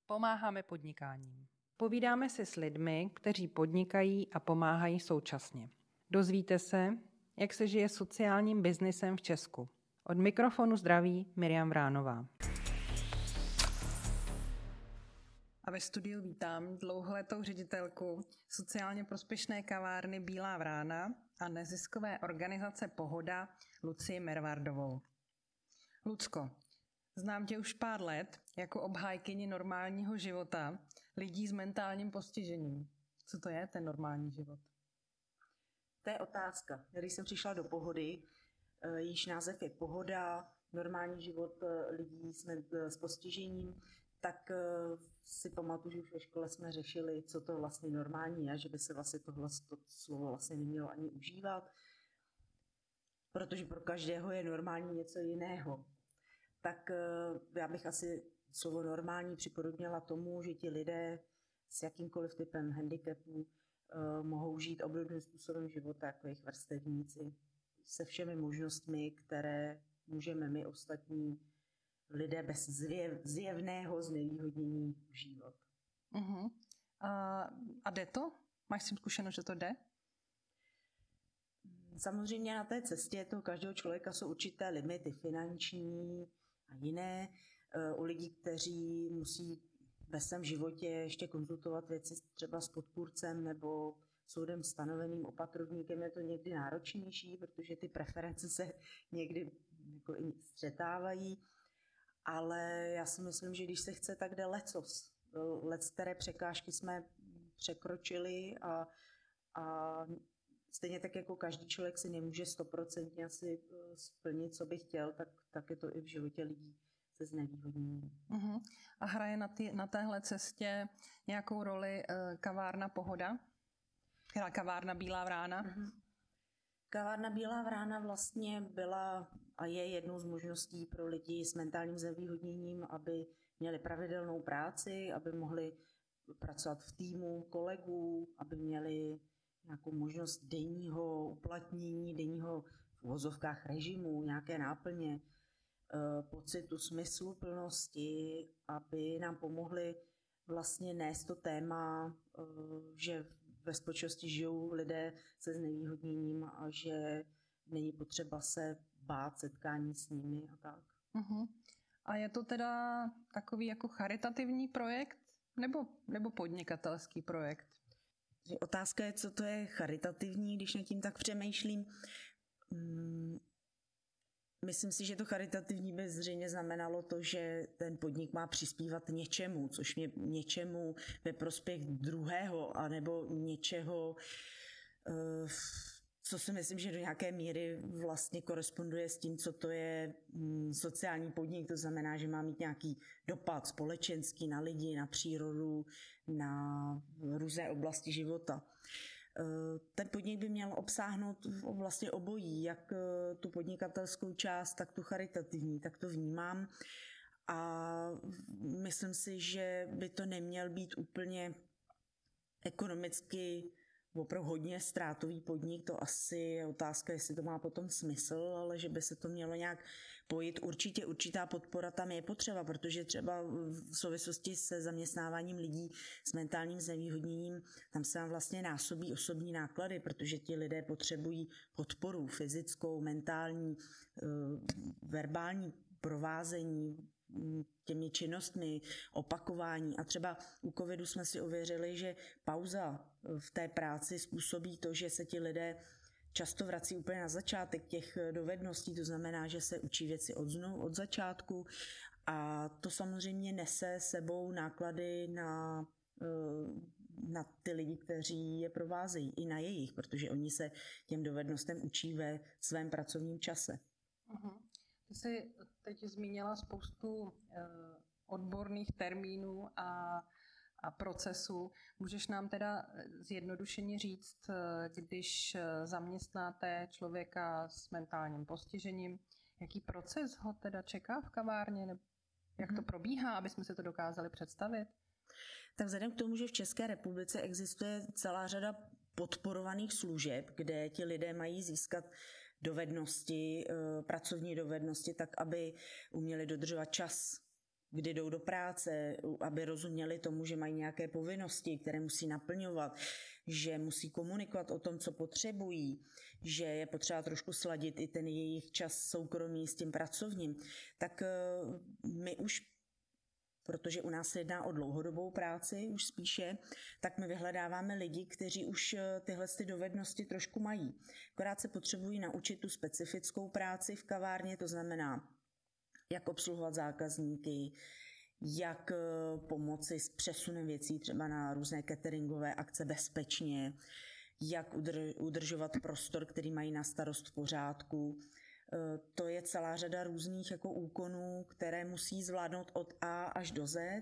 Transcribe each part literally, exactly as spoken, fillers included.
Pomáháme podnikáním. Povídáme si s lidmi, kteří podnikají a pomáhají současně. Dozvíte se, jak se žije sociálním biznisem v Česku. Od mikrofonu zdraví Miriam Vránová. A ve studiu vítám dlouholetou ředitelku sociálně prospěšné kavárny Bílá vrána a neziskové organizace Pohoda Lucii Mervardovou. Lucko, znám tě už pár let jako obhájkyni normálního života lidí s mentálním postižením. Co to je ten normální život? To je otázka. Když jsem přišla do Pohody, jíž název je Pohoda, normální život lidí s postižením, tak si pamatuju, že už ve škole jsme řešili, co to vlastně normální je, že by se vlastně tohle to slovo vlastně nemělo ani užívat, protože pro každého je normální něco jiného. Tak já bych asi slovo normální připodobnila tomu, že ti lidé s jakýmkoliv typem handicapu mohou žít obdobným způsobem života jako jejich vrstevníci, se všemi možnostmi, které můžeme my ostatní lidé bez zjev, zjevného znevýhodnění užívat. Uh-huh. A, a jde to? Máš s tím zkušenost, že to jde? Samozřejmě na té cestě toho každého člověka jsou určité limity finanční a jiné. U lidí, kteří musí ve svém životě ještě konzultovat věci třeba s podpůrcem nebo soudem stanoveným opatrovníkem, je to někdy náročnější, protože ty preference se někdy jako i střetávají. Ale já si myslím, že když se chce, tak jde lecos. Lec, které překážky jsme překročili a, a stejně tak jako každý člověk si nemůže stoprocentně asi splnit, co by chtěl, tak, tak je to i v životě lidí se znevýhodněním. Uh-huh. A hraje na, tý, na téhle cestě nějakou roli uh, kavárna Pohoda? Kavárna Bílá vrána? Uh-huh. Kavárna Bílá vrána vlastně byla a je jednou z možností pro lidi s mentálním znevýhodněním, aby měli pravidelnou práci, aby mohli pracovat v týmu kolegů, aby měli nějakou možnost denního uplatnění, denního v uvozovkách režimu, nějaké náplně, pocitu smysluplnosti, aby nám pomohli vlastně nést to téma, že ve společnosti žijou lidé se znevýhodněním a že není potřeba se bát setkání s nimi a tak. Uh-huh. A je to teda takový jako charitativní projekt nebo, nebo podnikatelský projekt? Otázka je, co to je charitativní, když nad tím tak přemýšlím. Hmm. Myslím si, že to charitativní by zřejmě znamenalo to, že ten podnik má přispívat něčemu, což mě něčemu ve prospěch druhého, anebo něčeho, co si myslím, že do nějaké míry vlastně koresponduje s tím, co to je sociální podnik. To znamená, že má mít nějaký dopad společenský na lidi, na přírodu, na různé oblasti života. Ten podnik by měl obsáhnout vlastně obojí, jak tu podnikatelskou část, tak tu charitativní, tak to vnímám. A myslím si, že by to neměl být úplně ekonomicky opravdu hodně ztrátový podnik, to asi je otázka, jestli to má potom smysl, ale že by se to mělo nějak pojít. Určitě určitá podpora tam je potřeba, protože třeba v souvislosti se zaměstnáváním lidí s mentálním znevýhodněním, tam se nám vlastně násobí osobní náklady, protože ti lidé potřebují podporu fyzickou, mentální, verbální provázení těmi činnostmi, opakování. A třeba u covidu jsme si ověřili, že pauza v té práci způsobí to, že se ti lidé často vrací úplně na začátek těch dovedností, to znamená, že se učí věci od znovu, od začátku a to samozřejmě nese sebou náklady na, na ty lidi, kteří je provázejí, i na jejich, protože oni se těm dovednostem učí ve svém pracovním čase. Uh-huh. Ty jsi teď zmínila spoustu uh, odborných termínů a, a procesů. Můžeš nám teda zjednodušeně říct, když zaměstnáte člověka s mentálním postižením, jaký proces ho teda čeká v kavárně? Nebo jak to probíhá, aby jsme si to dokázali představit? Tak vzhledem k tomu, že v České republice existuje celá řada podporovaných služeb, kde ti lidé mají získat dovednosti, pracovní dovednosti, tak aby uměli dodržovat čas, kdy jdou do práce, aby rozuměli tomu, že mají nějaké povinnosti, které musí naplňovat, že musí komunikovat o tom, co potřebují, že je potřeba trošku sladit i ten jejich čas soukromý s tím pracovním, tak my už, protože u nás se jedná o dlouhodobou práci už spíše, tak my vyhledáváme lidi, kteří už tyhle ty dovednosti trošku mají. Akorát se potřebují naučit tu specifickou práci v kavárně, to znamená, jak obsluhovat zákazníky, jak pomoci s přesunem věcí třeba na různé cateringové akce bezpečně, jak udržovat prostor, který mají na starost v pořádku. To je celá řada různých jako úkonů, které musí zvládnout od A až do Z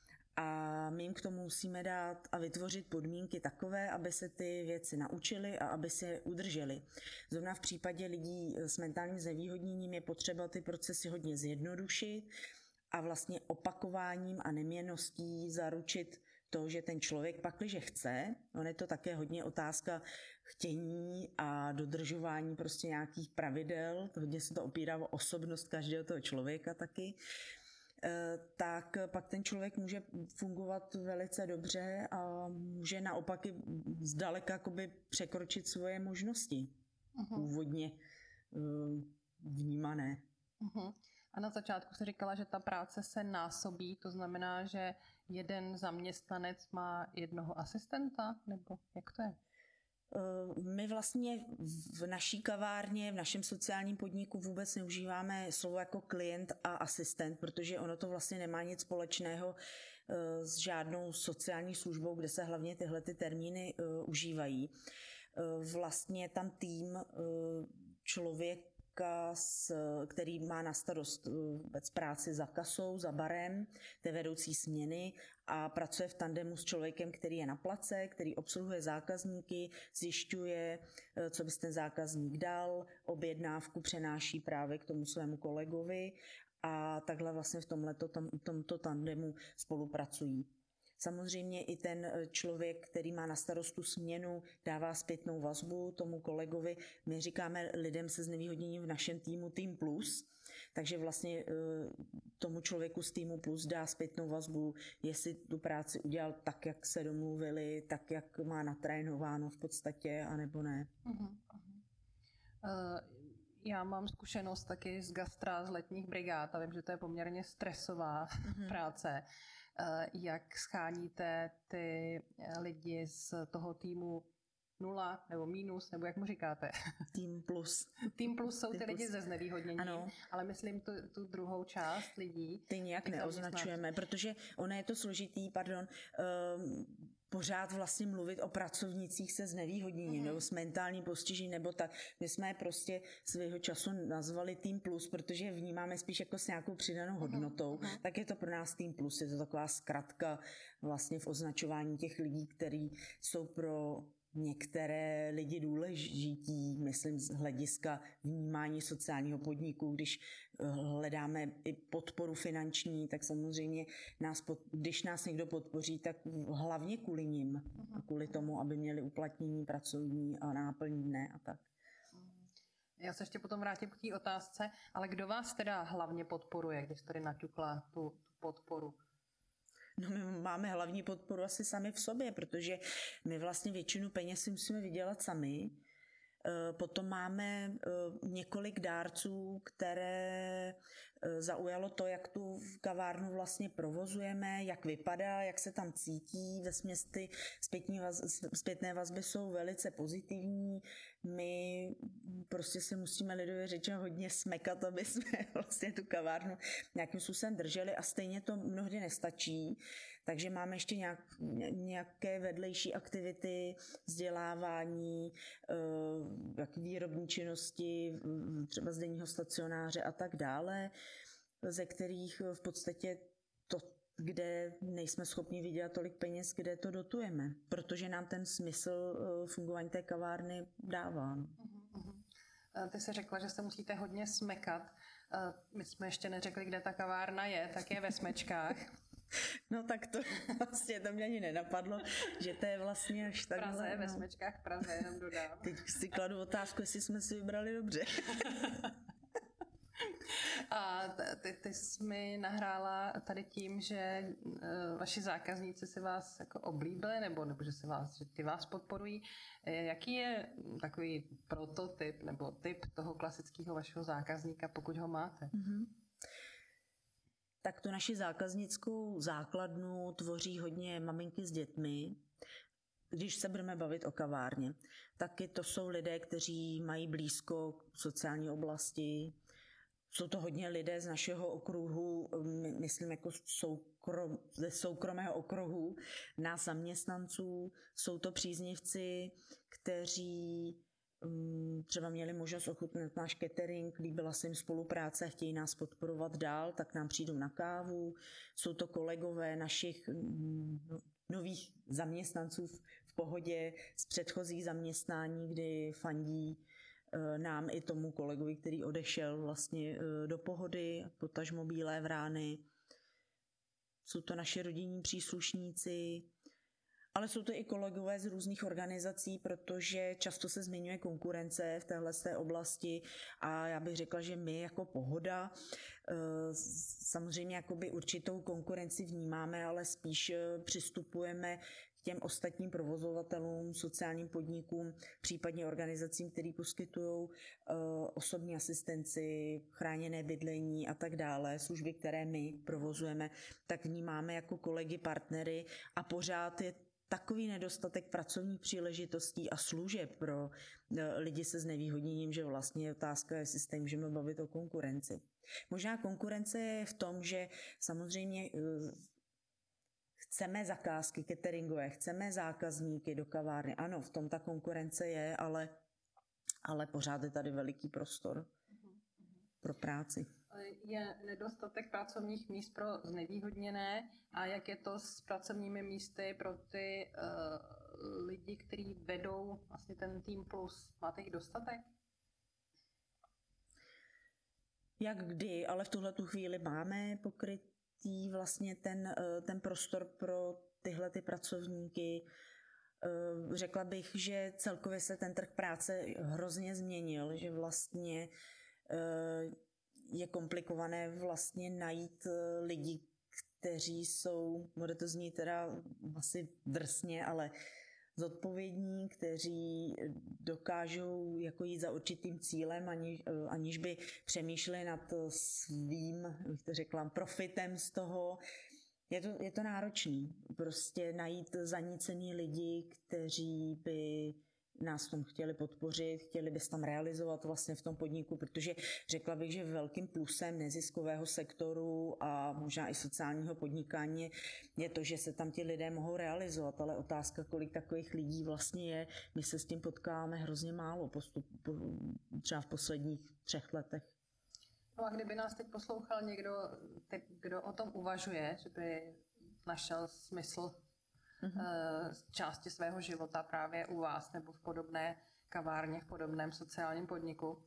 a my jim k tomu musíme dát a vytvořit podmínky takové, aby se ty věci naučili a aby se je udrželi. Zrovna v případě lidí s mentálním znevýhodněním je potřeba ty procesy hodně zjednodušit a vlastně opakováním a neměnností zaručit to, že ten člověk pakliže chce, on je to také hodně otázka chtění a dodržování prostě nějakých pravidel, hodně se to opírá o osobnost každého toho člověka taky, tak pak ten člověk může fungovat velice dobře a může naopak i zdaleka jakoby překročit svoje možnosti uh-huh. původně vnímané. Uh-huh. A na začátku jsi říkala, že ta práce se násobí, to znamená, že jeden zaměstnanec má jednoho asistenta, nebo jak to je? My vlastně v naší kavárně, v našem sociálním podniku vůbec neužíváme slovo jako klient a asistent, protože ono to vlastně nemá nic společného s žádnou sociální službou, kde se hlavně tyhle ty termíny užívají. Vlastně tam tým člověk, který má na starost vůbec práci za kasou, za barem, té vedoucí směny a pracuje v tandemu s člověkem, který je na place, který obsluhuje zákazníky, zjišťuje, co by ten zákazník dal, objednávku přenáší právě k tomu svému kolegovi a takhle vlastně v tomhleto, tom, tomto tandemu spolupracují. Samozřejmě i ten člověk, který má na starost tu směnu, dává zpětnou vazbu tomu kolegovi. My říkáme lidem se znevýhodněním v našem týmu Tým Plus, takže vlastně tomu člověku z Týmu Plus dá zpětnou vazbu, jestli tu práci udělal tak, jak se domluvili, tak, jak má natrénováno v podstatě, anebo ne. Uh-huh, uh-huh. Uh... Já mám zkušenost taky z gastra, z letních brigád a vím, že to je poměrně stresová mm-hmm. práce. Jak scháníte ty lidi z toho týmu nula nebo minus, nebo jak mu říkáte? Tým plus. Tým plus jsou ty lidi ze znevýhodněním, ano. Ale myslím tu, tu druhou část lidí. Ty nějak neoznačujeme, protože ono je to složitý, pardon, um, pořád vlastně mluvit o pracovnicích se znevýhodněním, mm-hmm. nebo s mentálním postižením, nebo tak. My jsme prostě svého času nazvali Tým Plus, protože vnímáme spíš jako s nějakou přidanou hodnotou, mm-hmm. tak je to pro nás Tým Plus. Je to taková zkratka vlastně v označování těch lidí, kteří jsou pro některé lidi důležití, myslím z hlediska vnímání sociálního podniku, když hledáme i podporu finanční, tak samozřejmě nás, když nás někdo podpoří, tak hlavně kvůli nim, a kvůli tomu, aby měli uplatnění pracovní a náplněné a tak. Já se ještě potom vrátím k té otázce, ale kdo vás teda hlavně podporuje, když tady naťukla tu, tu podporu? No my máme hlavní podporu asi sami v sobě, protože my vlastně většinu peněz si musíme vydělat sami. Potom máme několik dárců, které zaujalo to, jak tu kavárnu vlastně provozujeme, jak vypadá, jak se tam cítí. Vesměs ty zpětné vazby jsou velice pozitivní. My prostě se musíme lidově řečeno hodně smekat, aby jsme vlastně tu kavárnu nějakým způsobem drželi a stejně to mnohdy nestačí. Takže máme ještě nějak, nějaké vedlejší aktivity, vzdělávání, jak výrobní činnosti, třeba z denního stacionáře a tak dále, ze kterých v podstatě to, kde nejsme schopni vydělat tolik peněz, kde to dotujeme, protože nám ten smysl fungování té kavárny dává. Ty jsi řekla, že se musíte hodně smekat. My jsme ještě neřekli, kde ta kavárna je, tak je ve Smečkách. No tak to vlastně to mě ani nenapadlo, že to je vlastně až takhle. Praze, no. Ve Smečkách Praze, jenom dodám. Teď si kladu otázku, jestli jsme si vybrali dobře. A ty, ty jsi mi nahrála tady tím, že vaši zákazníci si vás jako oblíbili, nebo, nebo že, si vás, že ty vás podporují. Jaký je takový prototyp nebo typ toho klasického vašeho zákazníka, pokud ho máte? Mm-hmm. Tak tu naši zákaznickou základnu tvoří hodně maminky s dětmi. Když se budeme bavit o kavárně, taky to jsou lidé, kteří mají blízko k sociální oblasti. Jsou to hodně lidé z našeho okruhu, myslím jako soukrom, ze soukromého okruhu, nás zaměstnanců. Jsou to příznivci, kteří třeba měli možnost ochutnat náš catering, líbila se jim spolupráce a chtějí nás podporovat dál, tak nám přijdou na kávu. Jsou to kolegové našich nových zaměstnanců v pohodě z předchozích zaměstnání, kdy fandí nám i tomu kolegovi, který odešel vlastně do Pohody, potažmo Bílé Vrány. Jsou to naši rodinní příslušníci, ale jsou to i kolegové z různých organizací, protože často se zmiňuje konkurence v téhle oblasti a já bych řekla, že my jako Pohoda samozřejmě jakoby určitou konkurenci vnímáme, ale spíš přistupujeme k těm ostatním provozovatelům, sociálním podnikům, případně organizacím, které poskytují osobní asistenci, chráněné bydlení a tak dále, služby, které my provozujeme, tak vnímáme jako kolegy, partnery a pořád je takový nedostatek pracovních příležitostí a služeb pro lidi se znevýhodněním, že vlastně je otázka, jestli se můžeme bavit o konkurenci. Možná konkurence je v tom, že samozřejmě chceme zakázky cateringové, chceme zákazníky do kavárny. Ano, v tom ta konkurence je, ale, ale pořád je tady veliký prostor pro práci. Je nedostatek pracovních míst pro znevýhodněné a jak je to s pracovními místy pro ty uh, lidi, kteří vedou vlastně ten tým plus? Máte jich dostatek? Jak kdy, ale v tuhletu chvíli máme pokrytý vlastně ten, ten prostor pro tyhle ty pracovníky. Řekla bych, že celkově se ten trh práce hrozně změnil, že vlastně je komplikované vlastně najít lidi, kteří jsou, bude to znít teda asi drsně, ale zodpovědní, kteří dokážou jako jít za určitým cílem, aniž, aniž by přemýšleli nad svým, jak to řekla, profitem z toho. Je to, je to náročný. Prostě najít zanícený lidi, kteří by nás v tom chtěli podpořit, chtěli bys tam realizovat vlastně v tom podniku, protože řekla bych, že velkým plusem neziskového sektoru a možná i sociálního podnikání je to, že se tam ti lidé mohou realizovat, ale otázka, kolik takových lidí vlastně je, my se s tím potkáváme hrozně málo, postup, třeba v posledních třech letech. No a kdyby nás teď poslouchal někdo, teď, kdo o tom uvažuje, že by našel smysl Mm-hmm. z části svého života právě u vás nebo v podobné kavárně, v podobném sociálním podniku.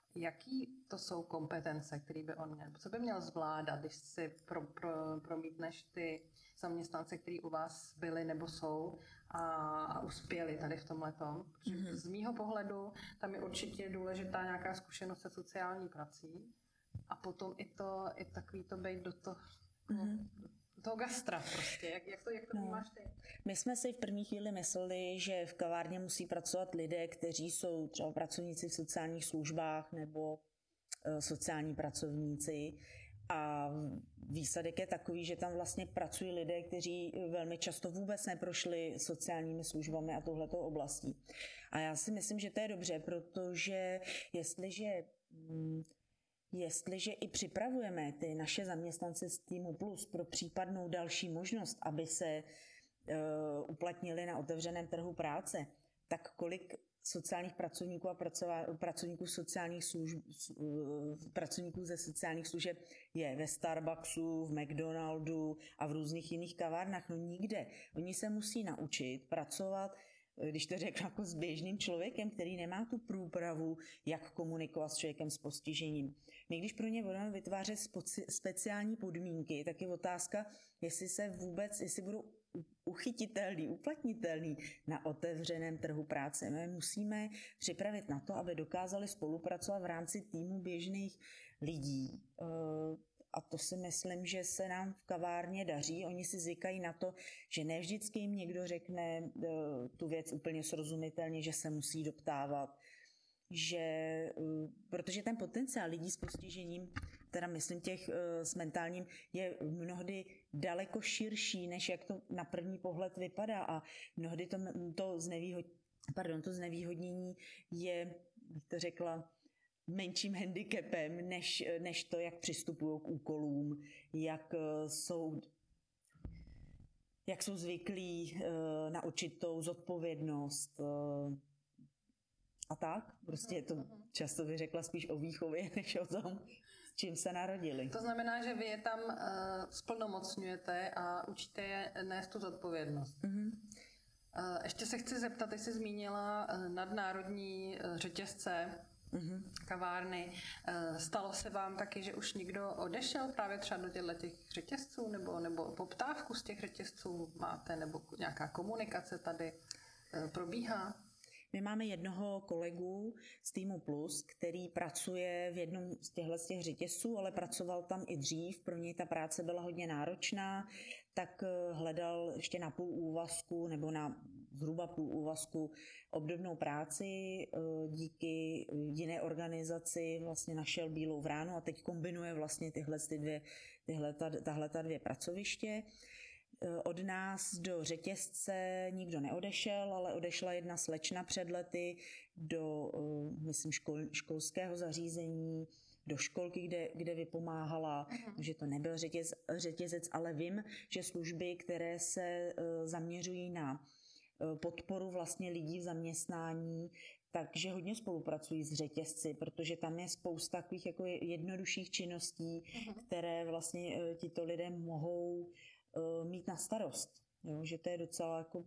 Jaký to jsou kompetence, které by on měl? Co by měl zvládat, když si pro, pro, promítneš ty zaměstnance, kteří u vás byli nebo jsou a, a uspěli tady v tomhletom? Mm-hmm. Z mýho pohledu tam je určitě důležitá nějaká zkušenost se sociální prací a potom i to, i takový to být do toho, mm-hmm. toho gastra prostě. Jak, jak to, jak to vnímáš ty? My jsme si v první chvíli mysleli, že v kavárně musí pracovat lidé, kteří jsou třeba pracovníci v sociálních službách nebo uh, sociální pracovníci. A výsledek je takový, že tam vlastně pracují lidé, kteří velmi často vůbec neprošli sociálními službami a touhletou oblastí. A já si myslím, že to je dobře, protože jestliže... Hmm, Jestliže i připravujeme ty naše zaměstnance z týmu Plus pro případnou další možnost, aby se uh, uplatnili na otevřeném trhu práce, tak kolik sociálních pracovníků a pracová, pracovníků sociálních služb, uh, pracovníků ze sociálních služeb je ve Starbucksu, v McDonaldu a v různých jiných kavárnách? No nikde. Oni se musí naučit pracovat, když to řeknu, jako s běžným člověkem, který nemá tu průpravu, jak komunikovat s člověkem s postižením. My když pro ně budeme vytvářet speciální podmínky, tak je otázka, jestli se vůbec, jestli budou uchytitelný, uplatnitelný na otevřeném trhu práce. My musíme připravit na to, aby dokázali spolupracovat v rámci týmu běžných lidí. A to si myslím, že se nám v kavárně daří. Oni si zvykají na to, že ne vždycky jim někdo řekne tu věc úplně srozumitelně, že se musí doptávat. Že, protože ten potenciál lidí s postižením, teda myslím těch s mentálním, je mnohdy daleko širší, než jak to na první pohled vypadá. A mnohdy to, to, znevýhod, pardon, to znevýhodnění je, bych to řekla, menším handicapem, než, než to, jak přistupují k úkolům, jak jsou, jak jsou zvyklí na určitou zodpovědnost a tak. Prostě je to, často bych řekla, spíš o výchově, než o tom, s čím se narodili. To znamená, že vy je tam uh, splnomocňujete a učíte je nést tu zodpovědnost. Mm-hmm. Uh, ještě se chci zeptat, ty jsi zmínila uh, nadnárodní uh, řetězce, mm-hmm. kavárny. Uh, stalo se vám taky, že už někdo odešel právě třeba do těchto těch řetězců, nebo, nebo poptávku z těch řetězců máte, nebo nějaká komunikace tady uh, probíhá? My máme jednoho kolegu z týmu Plus, který pracuje v jednom z těchto z těch řetězců, ale pracoval tam i dřív. Pro něj ta práce byla hodně náročná, tak hledal ještě na půl úvazku nebo na zhruba půl úvazku obdobnou práci. Díky jiné organizaci vlastně našel Bílou vránu a teď kombinuje vlastně tyhle ty dvě, tyhle ta, tahle ta dvě pracoviště. Od nás do řetězce nikdo neodešel, ale odešla jedna slečna před lety do, myslím, škol, školského zařízení, do školky, kde, kde vypomáhala, uh-huh. že to nebyl řetěz, řetězec, ale vím, že služby, které se zaměřují na podporu vlastně lidí v zaměstnání, takže hodně spolupracují s řetězci, protože tam je spousta takových jako jednodušších činností, uh-huh. které vlastně tito lidé mohou mít na starost. Jo? Že to je docela jako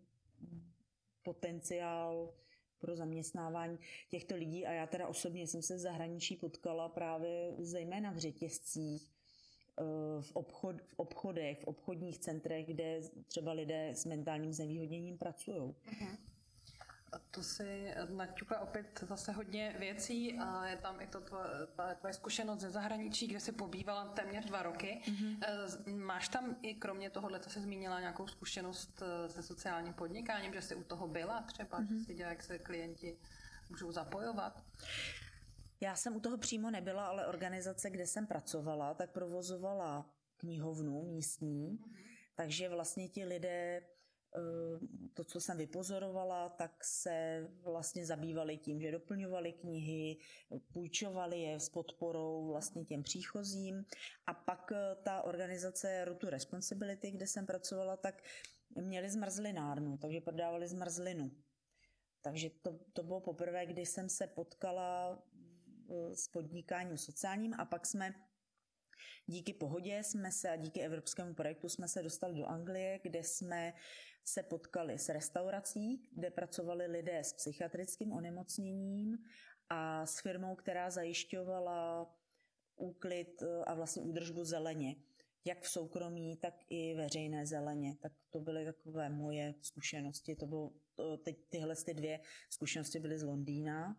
potenciál pro zaměstnávání těchto lidí a já teda osobně jsem se v zahraničí potkala právě zejména v řetězcích, v, obchod, v obchodech, v obchodních centrech, kde třeba lidé s mentálním znevýhodněním pracují. Uh-huh. To si naťukla opět zase hodně věcí a je tam i to tvoje, tvoje zkušenost ze zahraničí, kde jsi pobývala téměř dva roky. Mm-hmm. Máš tam i kromě tohohle, co jsi zmínila, nějakou zkušenost se sociálním podnikáním, že jsi u toho byla třeba, mm-hmm. že jsi viděla, jak se klienti můžou zapojovat? Já jsem u toho přímo nebyla, ale organizace, kde jsem pracovala, tak provozovala knihovnu místní, mm-hmm. takže vlastně ti lidé to, co jsem vypozorovala, tak se vlastně zabývali tím, že doplňovali knihy, půjčovali je s podporou vlastně těm příchozím a pak ta organizace Road to Responsibility, kde jsem pracovala, tak měli zmrzlinárnu, takže prodávali zmrzlinu. Takže to, to bylo poprvé, kdy jsem se potkala s podnikáním sociálním a pak jsme díky Pohodě jsme se a díky evropskému projektu jsme se dostali do Anglie, kde jsme se potkali s restaurací, kde pracovali lidé s psychiatrickým onemocněním a s firmou, která zajišťovala úklid a vlastně údržbu zeleně, jak v soukromí, tak i veřejné zeleně. Tak to byly takové moje zkušenosti. To bylo, to, teď tyhle ty dvě zkušenosti byly z Londýna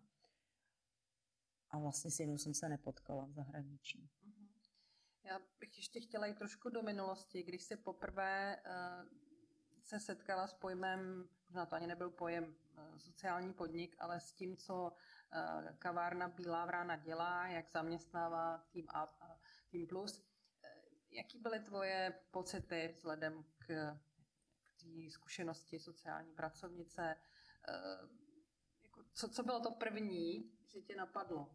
a vlastně s jinou jsem se nepotkala v zahraničí. Já bych ještě chtěla jít trošku do minulosti, když jsi poprvé uh, se setkala s pojmem, možná to ani nebyl pojem uh, sociální podnik, ale s tím, co uh, kavárna Bílá vrána dělá, jak zaměstnává tým A a tým Plus. Uh, jaký byly tvoje pocity vzhledem k, k té zkušenosti sociální pracovnice? Uh, jako, co, co bylo to první, že tě napadlo?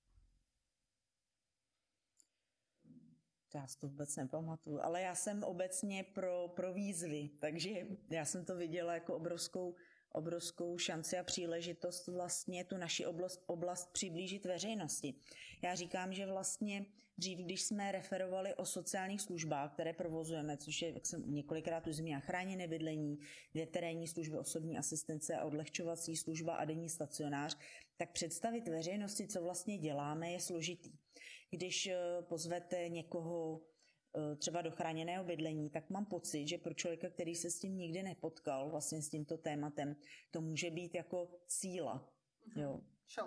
Já si to vůbec nepamatuju, ale já jsem obecně pro, pro výzvy, takže já jsem to viděla jako obrovskou, obrovskou šanci a příležitost vlastně tu naši oblast, oblast přiblížit veřejnosti. Já říkám, že vlastně dřív, když jsme referovali o sociálních službách, které provozujeme, což je, jak jsem několikrát už zmínila, chráněné bydlení, dvě terénní služby, osobní asistence a odlehčovací služba a denní stacionář, tak představit veřejnosti, co vlastně děláme, je složitý. Když pozvete někoho třeba do chráněného bydlení, tak mám pocit, že pro člověka, který se s tím nikdy nepotkal, vlastně s tímto tématem, to může být jako síla. Mm-hmm. Jo. Šok.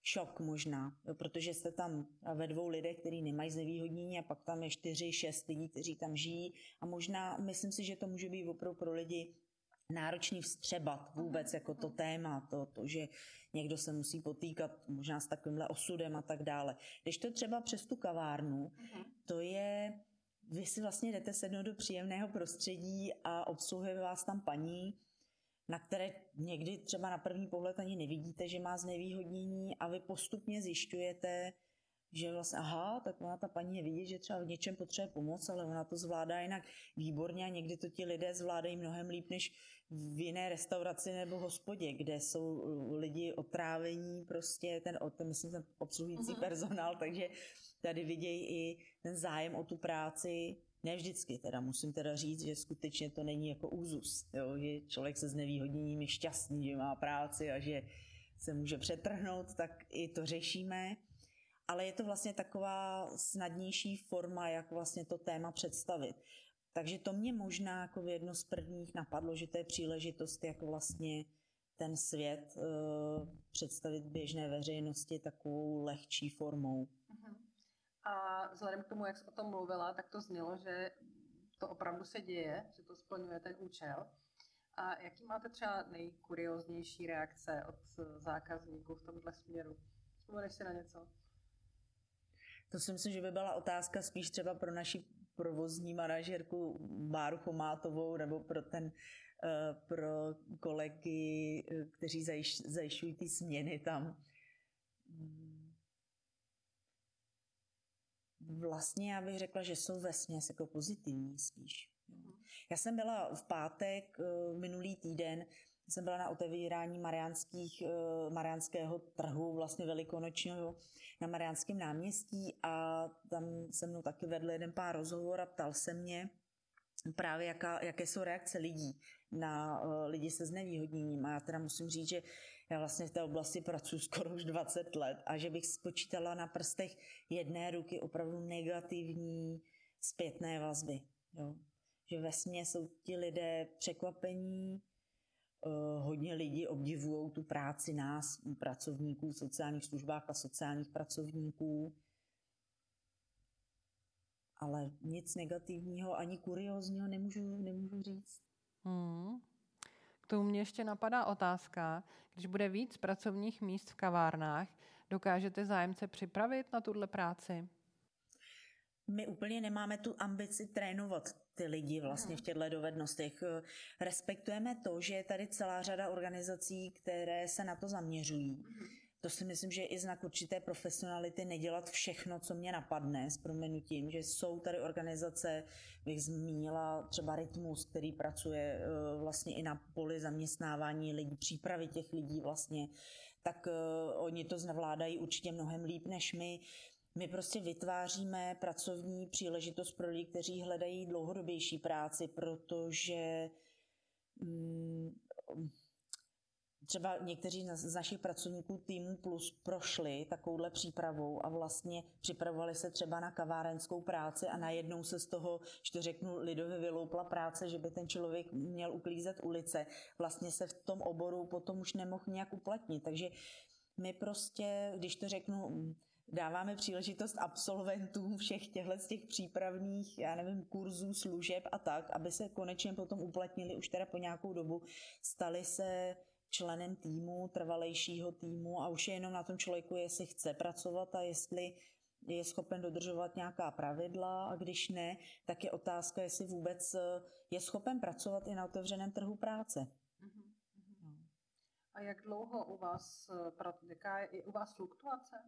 šok možná, jo, protože jste tam ve dvou lidech, kteří nemají znevýhodnění a pak tam je čtyři, šest lidí, kteří tam žijí a možná, myslím si, že to může být opravdu pro lidi náročný vstřebat vůbec jako to téma, to, to, že někdo se musí potýkat možná s takovýmhle osudem a tak dále. Když to třeba přes tu kavárnu, to je, vy si vlastně jdete sednout do příjemného prostředí a obsluhuje vás tam paní, na které někdy třeba na první pohled ani nevidíte, že má znevýhodnění a vy postupně zjišťujete, že vlastně, aha, tak ona ta paní je vidět, že třeba v něčem potřebuje pomoc, ale ona to zvládá jinak výborně a někdy to ti lidé zvládají mnohem líp než v jiné restauraci nebo hospodě, kde jsou lidi otrávení, prostě ten, ten myslím, ten obsluhující uh-huh. personál, takže tady vidějí i ten zájem o tu práci. Ne vždycky, teda musím teda říct, že skutečně to není jako úzus, jo? Že člověk se znevýhodněním je šťastný, že má práci a že se může přetrhnout, tak i to řešíme. Ale je to vlastně taková snadnější forma, jak vlastně to téma představit. Takže to mě možná jako v jedno z prvních napadlo, že to je příležitost, jak vlastně ten svět uh, představit běžné veřejnosti takovou lehčí formou. A vzhledem k tomu, jak jsi o tom mluvila, tak to znělo, že to opravdu se děje, že to splňuje ten účel. A jaký máte třeba nejkurioznější reakce od zákazníků v tomhle směru? Vzpomeneš si na něco? To si myslím, že by byla otázka spíš třeba pro naši provozní manažerku Báru Chomátovou nebo pro ten pro kolegy, kteří zajiš, zajišťují ty směny tam. Vlastně já bych řekla, že jsou vesměs jako pozitivní spíš. Já jsem byla v pátek minulý týden, jsem byla na otevírání mariánských, mariánského trhu, vlastně velikonočního na Mariánském náměstí a tam se mnou taky vedl jeden pár rozhovor a ptal se mě právě, jaká, jaké jsou reakce lidí na uh, lidi se znevýhodněním. A já teda musím říct, že já vlastně v té oblasti pracuji skoro už dvacet let a že bych spočítala na prstech jedné ruky opravdu negativní zpětné vazby. Jo. Že vesměs jsou ti lidé překvapení, uh, hodně lidí obdivují tu práci nás, pracovníků v sociálních službách a sociálních pracovníků. Ale nic negativního ani kuriózního nemůžu, nemůžu říct. Hmm. K tomu mě ještě napadá otázka, když bude víc pracovních míst v kavárnách, dokážete zájemce připravit na tuhle práci? My úplně nemáme tu ambici trénovat ty lidi vlastně v těchto dovednostech. Respektujeme to, že je tady celá řada organizací, které se na to zaměřují. To si myslím, že je i znak určité profesionality nedělat všechno, co mě napadne, s prominutím, že jsou tady organizace, bych zmínila třeba Rytmus, který pracuje vlastně i na poli zaměstnávání lidí, přípravy těch lidí vlastně, tak oni to zvládají určitě mnohem líp než my. My prostě vytváříme pracovní příležitost pro lidi, kteří hledají dlouhodobější práci, protože mm, třeba někteří z našich pracovníků týmu Plus prošli takovouhle přípravou a vlastně připravovali se třeba na kavárenskou práci a najednou se z toho, že to řeknu lidově, vyloupla práce, že by ten člověk měl uklízet ulice. Vlastně se v tom oboru potom už nemohl nějak uplatnit. Takže my prostě, když to řeknu, dáváme příležitost absolventům všech těchto z těch přípravných, já nevím, kurzů, služeb a tak, aby se konečně potom uplatnili už teda po nějakou dobu, stali se členem týmu, trvalejšího týmu a už je jenom na tom člověku, jestli chce pracovat a jestli je schopen dodržovat nějaká pravidla a když ne, tak je otázka, jestli vůbec je schopen pracovat i na otevřeném trhu práce. Uh-huh, uh-huh. A jak dlouho u vás, jaká je u vás fluktuace?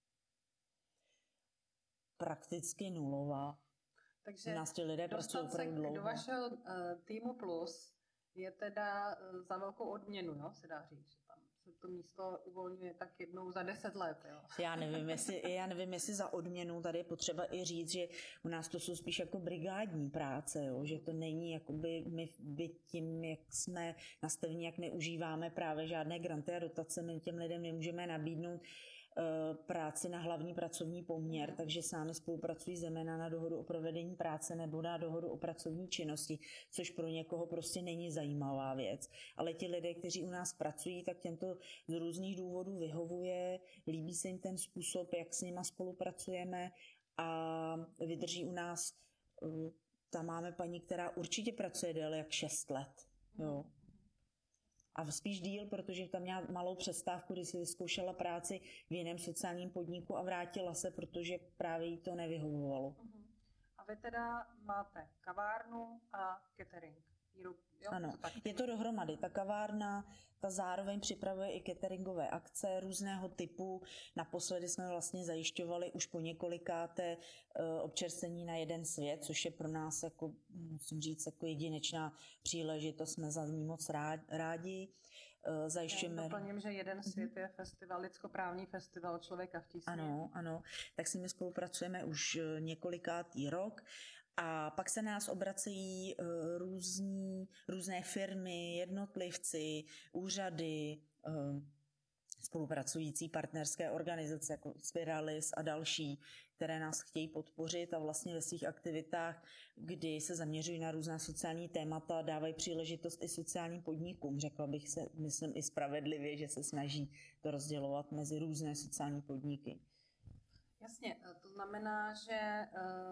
Prakticky nulová. Takže u nás ti lidé pracují opravdu dlouho. Do vašeho uh, týmu Plus je teda za velkou odměnu, jo, se dá říct, že tam se to místo uvolňuje tak jednou za deset let, jo. Já nevím, jestli, já nevím, jestli za odměnu tady je potřeba i říct, že u nás to jsou spíš jako brigádní práce, jo, že to není jakoby my by tím, jak jsme nastavení, jak neužíváme právě žádné granty a dotace, my těm lidem nemůžeme nabídnout práci na hlavní pracovní poměr, mm. takže sami spolupracují zejména na dohodu o provedení práce nebo na dohodu o pracovní činnosti, což pro někoho prostě není zajímavá věc. Ale ti lidé, kteří u nás pracují, tak těmto z různých důvodů vyhovuje, líbí se jim ten způsob, jak s nima spolupracujeme a vydrží u nás. Tam máme paní, která určitě pracuje déle jak šest let. Jo. A spíš díl, protože tam měla malou přestávku, kdy si vyzkoušela práci v jiném sociálním podniku a vrátila se, protože právě jí to nevyhovovalo. Uh-huh. A vy teda máte kavárnu a catering. Jo, ano, to je to dohromady. Ta kavárna, ta zároveň připravuje i cateringové akce různého typu. Naposledy jsme vlastně zajišťovali už po několikáté občerstvení na jeden svět, což je pro nás, jako, musím říct, jako jedinečná příležitost. Jsme za ní moc rádi. Zajišťujeme... Já doplním, že jeden svět je festival, lidskoprávní festival Člověka v tísni. Ano, ano. Tak s nimi spolupracujeme už několikátý rok. A pak se na nás obracejí různí, různé firmy, jednotlivci, úřady, spolupracující partnerské organizace jako Spiralis a další, které nás chtějí podpořit a vlastně ve svých aktivitách, kdy se zaměřují na různá sociální témata, dávají příležitost i sociálním podnikům. Řekla bych se, myslím i spravedlivě, že se snaží to rozdělovat mezi různé sociální podniky. Jasně, to znamená, že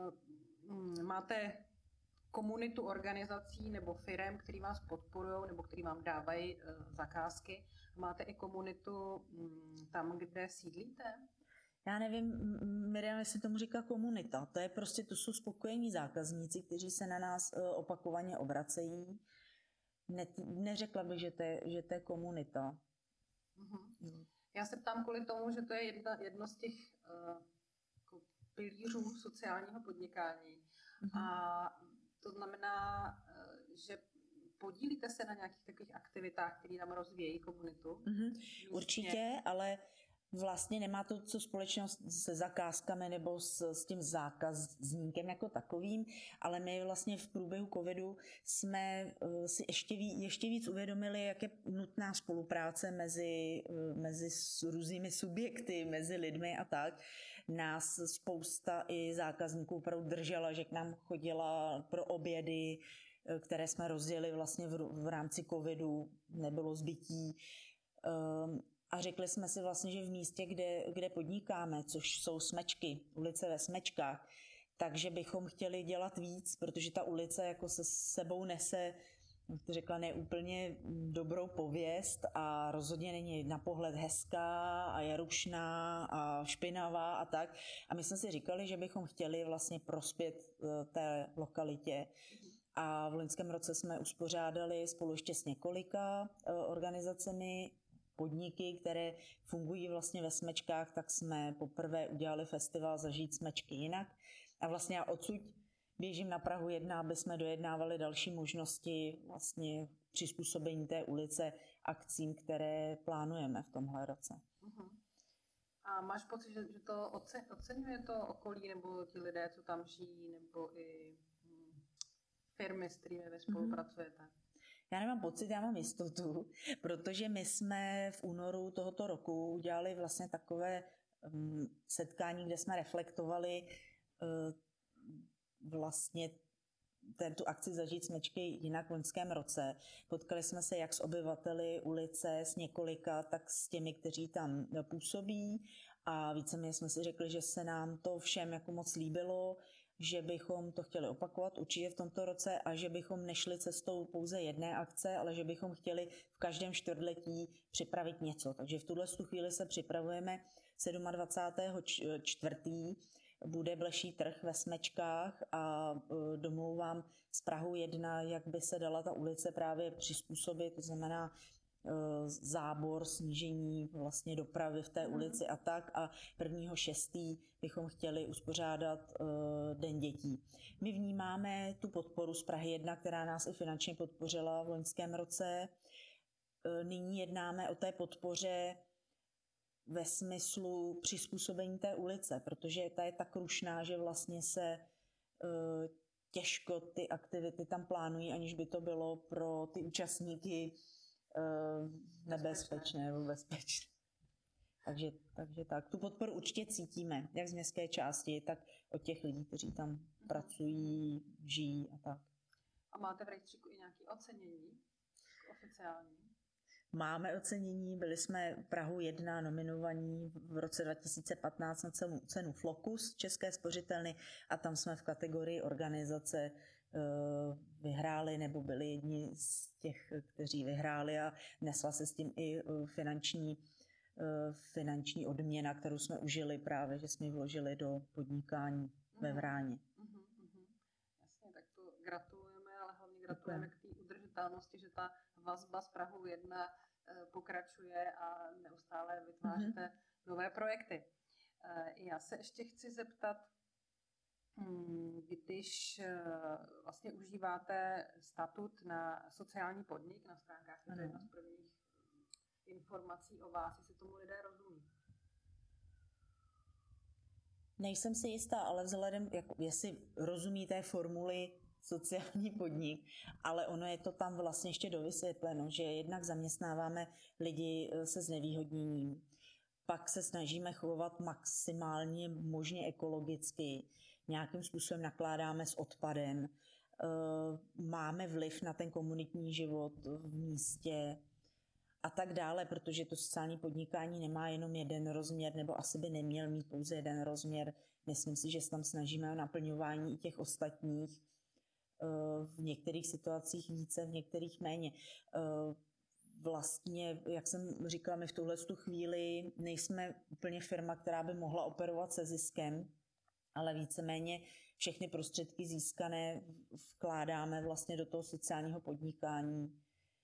máte komunitu organizací nebo firem, který vás podporují nebo který vám dávají zakázky. Máte i komunitu tam, kde sídlíte? Já nevím, Miriam, jestli tomu říká komunita. To je prostě, to jsou spokojení zákazníci, kteří se na nás opakovaně obracejí. Ne, neřekla bych, že to je, že to je komunita. Uh-huh. Já se ptám kvůli tomu, že to je jedna, jedno z těch uh, pilířů sociálního podnikání. Mm-hmm. A to znamená, že podílíte se na nějakých takových aktivitách, které tam rozvíjejí komunitu? Mm-hmm. Určitě, ale vlastně nemá to co společného se zakázkami nebo s, s tím zákazníkem jako takovým, ale my vlastně v průběhu covidu jsme uh, si ještě, ví, ještě víc uvědomili, jak je nutná spolupráce mezi, uh, mezi různými subjekty, mezi lidmi a tak. Nás spousta i zákazníků opravdu držela, že k nám chodila pro obědy, které jsme rozjeli vlastně v, v rámci covidu, nebylo zbytí. Um, A řekli jsme si vlastně, že v místě, kde, kde podnikáme, což jsou Smečky, ulice ve Smečkách, takže bychom chtěli dělat víc, protože ta ulice jako se sebou nese, jak to řekla, ne úplně dobrou pověst a rozhodně není na pohled hezká a je rušná a špinavá a tak. A my jsme si říkali, že bychom chtěli vlastně prospět té lokalitě. A v loňském roce jsme uspořádali spolu ještě s několika organizacemi podniky, které fungují vlastně ve Smečkách, tak jsme poprvé udělali festival Zažít Smečky jinak. A vlastně já odsud běžím na Prahu jedna, aby jsme dojednávali další možnosti vlastně přizpůsobení té ulice akcím, které plánujeme v tomhle roce. Uh-huh. A máš pocit, že, že to oceňuje to okolí, nebo ti lidé, co tam žijí, nebo i hm, firmy, s kterými vy spolupracujete? Uh-huh. Já nemám pocit, já mám jistotu, protože my jsme v únoru tohoto roku udělali vlastně takové um, setkání, kde jsme reflektovali uh, vlastně tu akci Zažít Smečky jinak v loňském roce. Potkali jsme se jak s obyvateli ulice, s několika, tak s těmi, kteří tam působí a víceméně jsme si řekli, že se nám to všem jako moc líbilo, že bychom to chtěli opakovat určitě v tomto roce a že bychom nešli cestou pouze jedné akce, ale že bychom chtěli v každém čtvrtletí připravit něco. Takže v tuhle chvíli se připravujeme dvacátého čtvrtého bude Bleší trh ve Smečkách a domlouvám s Prahou jedna, jak by se dala ta ulice právě přizpůsobit, to znamená zábor, snížení vlastně dopravy v té ulici a tak. A prvního šestého bychom chtěli uspořádat uh, Den dětí. My vnímáme tu podporu z Prahy jedna, která nás i finančně podpořila v loňském roce. Uh, nyní jednáme o té podpoře ve smyslu přizpůsobení té ulice, protože ta je tak rušná, že vlastně se uh, těžko ty aktivity tam plánují, aniž by to bylo pro ty účastníky nebezpečné nebo bezpečné. Takže, takže tak. Tu podporu určitě cítíme, jak z městské části, tak od těch lidí, kteří tam mm-hmm. pracují, žijí a tak. A máte v rejstříku i nějaké ocenění oficiální? Máme ocenění, byli jsme Prahu jedna nominovaní v roce dva tisíce patnáct na cenu, cenu Flocus České spořitelny a tam jsme v kategorii organizace uh, vyhráli nebo byli jedni z těch, kteří vyhráli a nesla se s tím i uh, finanční, uh, finanční odměna, kterou jsme užili právě, že jsme ji vložili do podnikání mm-hmm. ve Vráně. Mm-hmm, mm-hmm. Jasně, tak to gratulujeme, ale hlavně gratulujeme k té udržitelnosti, že ta vazba s Prahou jedna pokračuje a neustále vytváříte mm-hmm. nové projekty. Já se ještě chci zeptat, když vlastně užíváte statut na sociální podnik na stránkách, je to jedna z prvních informací o vás, jestli tomu lidé rozumí. Nejsem si jistá, ale vzhledem, jako, jestli rozumí té formuli sociální podnik, ale ono je to tam vlastně ještě dovysvětleno, že jednak zaměstnáváme lidi se znevýhodněním, pak se snažíme chovat maximálně možně ekologicky, nějakým způsobem nakládáme s odpadem, máme vliv na ten komunitní život v místě a tak dále, protože to sociální podnikání nemá jenom jeden rozměr, nebo asi by neměl mít pouze jeden rozměr. Myslím si, že se tam snažíme o naplňování i těch ostatních, v některých situacích více, v některých méně. Vlastně, jak jsem říkala, my v tuhle chvíli nejsme úplně firma, která by mohla operovat se ziskem, ale víceméně všechny prostředky získané vkládáme vlastně do toho sociálního podnikání.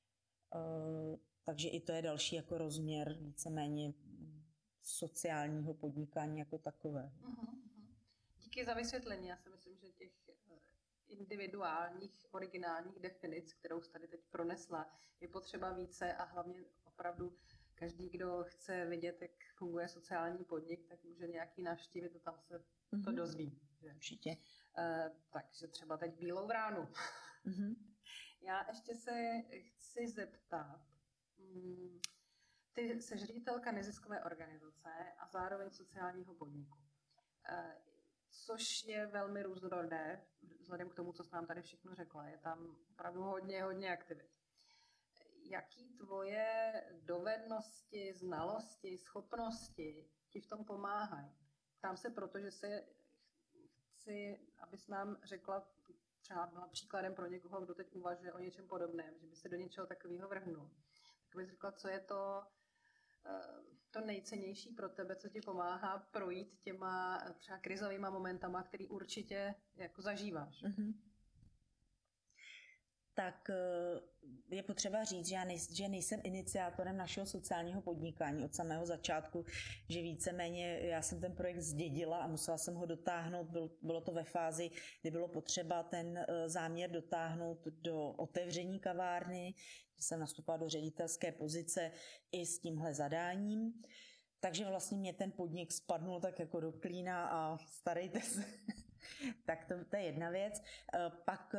Takže i to je další jako rozměr víceméně sociálního podnikání jako takové. Díky za vysvětlení. Já si myslím, že těch individuálních, originálních definic, kterou jste tady teď pronesla, je potřeba více a hlavně opravdu každý, kdo chce vidět, jak funguje sociální podnik, tak může nějaký navštívit a tam se mm-hmm. to dozví. Že? Určitě. Uh, takže třeba teď Bílou Vránu. Mm-hmm. Já ještě se chci zeptat, um, ty jsi ředitelka neziskové organizace a zároveň sociálního podniku. Uh, Což je velmi různorodé, vzhledem k tomu, co jsi nám tady všechno řekla. Je tam opravdu hodně, hodně aktivit. Jaký tvoje dovednosti, znalosti, schopnosti ti v tom pomáhají? Ptám se proto, že se chci, abys nám řekla, třeba byla příkladem pro někoho, kdo teď uvažuje o něčem podobném, že by se do něčeho takového vrhnul. Tak bys řekla, co je to, to nejcennější pro tebe, co ti pomáhá projít těma třeba krizovýma momentama, který určitě jako zažíváš. Mm-hmm. Tak je potřeba říct, že já nej, že nejsem iniciátorem našeho sociálního podnikání od samého začátku, že víceméně já jsem ten projekt zdědila a musela jsem ho dotáhnout, bylo, bylo to ve fázi, kdy bylo potřeba ten záměr dotáhnout do otevření kavárny, kdy jsem nastupovala do ředitelské pozice i s tímhle zadáním. Takže vlastně mě ten podnik spadnul tak jako do klína a starejte se. Tak to, to je jedna věc. Pak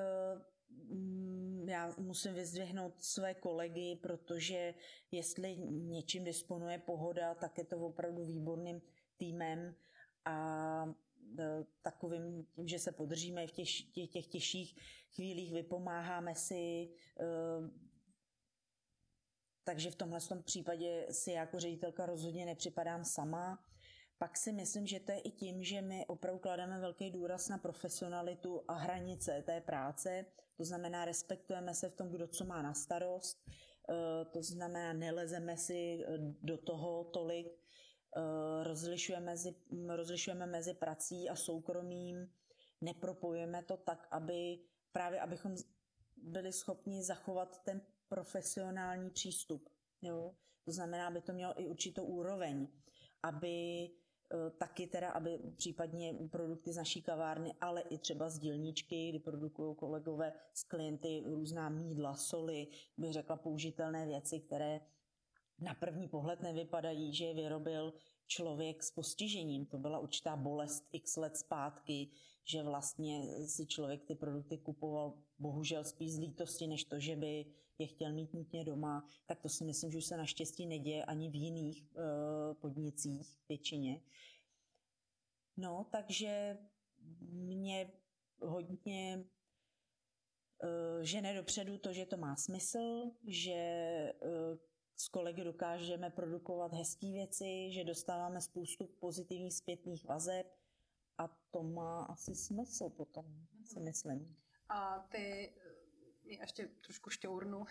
já musím vyzdvihnout své kolegy, protože jestli něčím disponuje Pohoda, tak je to opravdu výborným týmem a takovým tím, že se podržíme v těch, těch, těch těžších chvílích, vypomáháme si. Takže v tomhle tom případě si jako ředitelka rozhodně nepřipadám sama. Pak si myslím, že to je i tím, že my opravdu klademe velký důraz na profesionalitu a hranice té práce. To znamená, respektujeme se v tom, kdo co má na starost. To znamená, nelezeme si do toho tolik. Rozlišujeme mezi, rozlišujeme mezi prací a soukromím. Nepropojujeme to tak, aby právě abychom byli schopni zachovat ten profesionální přístup. Jo? To znamená, aby to mělo i určitou úroveň. Aby taky teda, aby případně produkty z naší kavárny, ale i třeba z dílničky, kdy produkují kolegové s klienty různá mýdla, soli, bych řekla použitelné věci, které na první pohled nevypadají, že je vyrobil člověk s postižením. To byla určitá bolest x let zpátky, že vlastně si člověk ty produkty kupoval bohužel spíš z lítosti, než to, že by je chtěl mít nutně doma, tak to si myslím, že už se naštěstí neděje ani v jiných uh, podnicích většině. No, takže mě hodně uh, žene dopředu to, že to má smysl, že uh, s kolegy dokážeme produkovat hezké věci, že dostáváme spoustu pozitivních zpětných vazeb a to má asi smysl potom, mm-hmm. si myslím. A ty, já ještě trošku šťournu,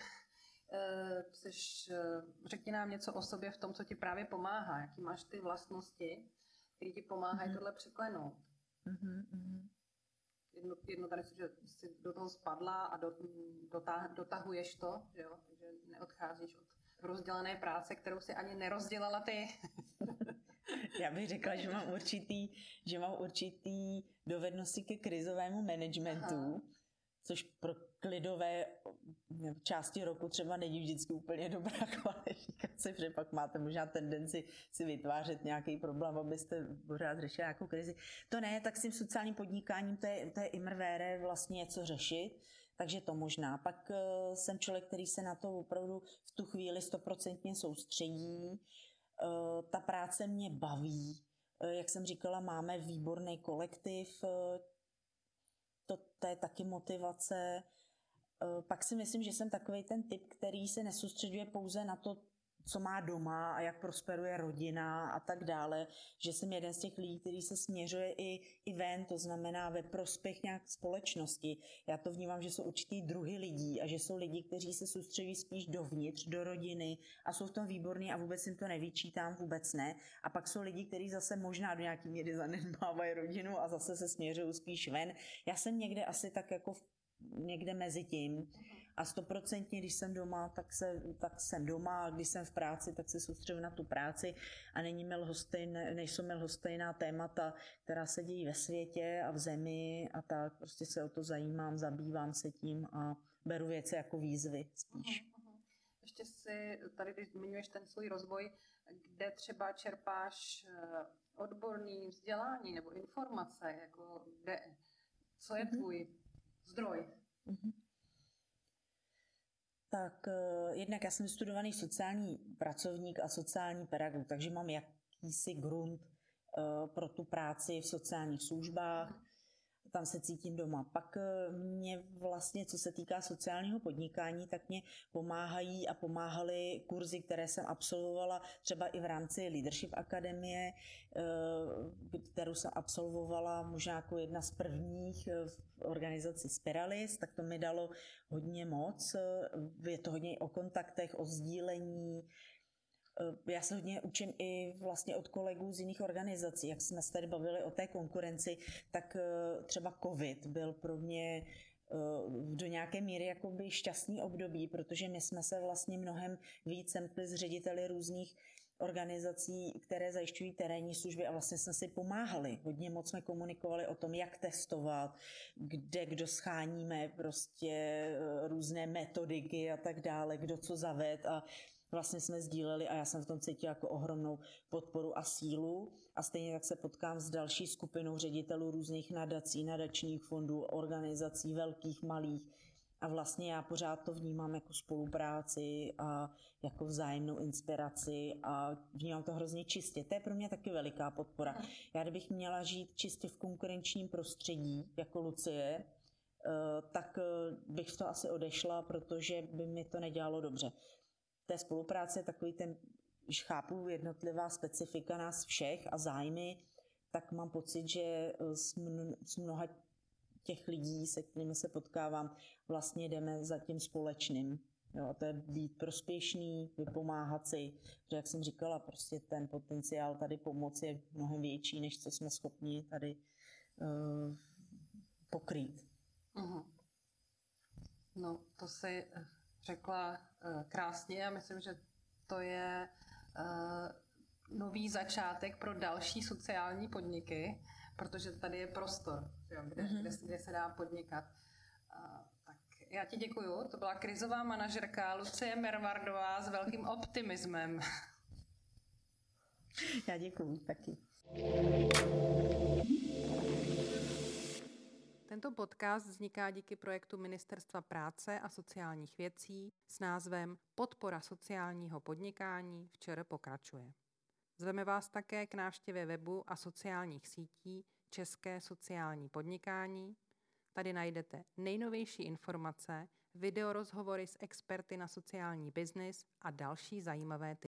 řekni nám něco o sobě v tom, co ti právě pomáhá, jaký máš ty vlastnosti, které ti pomáhají mm-hmm. tohle překlenout. Mm-hmm. Jedno, jedno tady, že jsi do toho spadla a do, dotah, dotahuješ to, že jo? Takže neodcházíš od rozdělené práce, kterou si ani nerozdělala ty. Já bych řekla, že mám určitý, že mám určitý dovednosti ke krizovému managementu, Aha. což pro klidové části roku třeba není vždycky úplně dobrá kvalifikace, protože pak máte možná tendenci si vytvářet nějaký problém, abyste pořád řešili nějakou krizi. To ne, tak s tím sociálním podnikáním to je, to je imrvére vlastně něco řešit, takže to možná. Pak uh, jsem člověk, který se na to opravdu v tu chvíli stoprocentně soustředí. Uh, ta práce mě baví. Uh, jak jsem říkala, máme výborný kolektiv, uh, to, to je taky motivace. Uh, pak si myslím, že jsem takovej ten typ, který se nesoustředuje pouze na to, co má doma a jak prosperuje rodina a tak dále, že jsem jeden z těch lidí, který se směřuje i, i ven, to znamená ve prospěch nějak společnosti. Já to vnímám, že jsou určitý druhy lidí a že jsou lidi, kteří se soustředí spíš dovnitř, do rodiny a jsou v tom výborní a vůbec jim to nevyčítám, vůbec ne. A pak jsou lidi, kteří zase možná do nějaký míry zanedbávají rodinu a zase se směřují spíš ven. Já jsem někde asi tak jako někde mezi tím. A stoprocentně, když jsem doma, tak, se, tak jsem doma, a když jsem v práci, tak se soustředím na tu práci a není mi lhostejné, nejsou mi lhostejná témata, která se dějí ve světě a v zemi a tak. Prostě se o to zajímám, zabývám se tím a beru věci jako výzvy spíš. Uh-huh, uh-huh. Ještě si tady, když zmiňuješ ten svůj rozvoj, kde třeba čerpáš odborný vzdělání nebo informace, jako kde, co je uh-huh. tvůj zdroj? Uh-huh. Tak uh, jednak já jsem studovaný sociální pracovník a sociální pedagog, takže mám jakýsi grunt uh, pro tu práci v sociálních službách, tam se cítím doma. Pak uh, mě vlastně, co se týká sociálního podnikání, tak mě pomáhají a pomáhaly kurzy, které jsem absolvovala třeba i v rámci Leadership Akademie, uh, kterou jsem absolvovala možná jako jedna z prvních v organizaci Spiralis, tak to mi dalo hodně moc. Je to hodně o kontaktech, o sdílení. Já se hodně učím i vlastně od kolegů z jiných organizací. Jak jsme se tady bavili o té konkurenci, tak třeba covid byl pro mě do nějaké míry jakoby šťastný období, protože my jsme se vlastně mnohem víc semkli s řediteli různých organizací, které zajišťují terénní služby a vlastně jsme si pomáhali. Hodně moc jsme komunikovali o tom, jak testovat, kde kdo scháníme prostě různé metodiky a tak dále, kdo co zaved a vlastně jsme sdíleli a já jsem v tom cítila jako ohromnou podporu a sílu a stejně tak se potkám s další skupinou ředitelů různých nadací, nadačních fondů, organizací velkých, malých a vlastně já pořád to vnímám jako spolupráci a jako vzájemnou inspiraci a vnímám to hrozně čistě. To je pro mě taky veliká podpora. Já kdybych měla žít čistě v konkurenčním prostředí, jako Lucie, tak bych to asi odešla, protože by mi to nedělalo dobře. Té spolupráce je takový ten, když chápu jednotlivá specifika nás všech a zájmy, tak mám pocit, že s mnoha těch lidí, se kterými se potkávám, vlastně jdeme za tím společným. Jo, a to je být prospěšný, vypomáhat si, že jak jsem říkala, prostě ten potenciál tady pomoci je mnohem větší, než co jsme schopni tady uh, pokrýt. Uh-huh. No, to si řekla uh, krásně a myslím, že to je uh, nový začátek pro další sociální podniky, protože tady je prostor, jo, kde, uh-huh. kde, kde se dá podnikat. Uh, tak já ti děkuju, to byla krizová manažerka Lucie Mervardová s velkým optimismem. Já děkuju taky. Tento podcast vzniká díky projektu Ministerstva práce a sociálních věcí s názvem Podpora sociálního podnikání v ČR pokračuje. Zveme vás také k návštěvě webu a sociálních sítí České sociální podnikání. Tady najdete nejnovější informace, videorozhovory s experty na sociální biznis a další zajímavé tipy.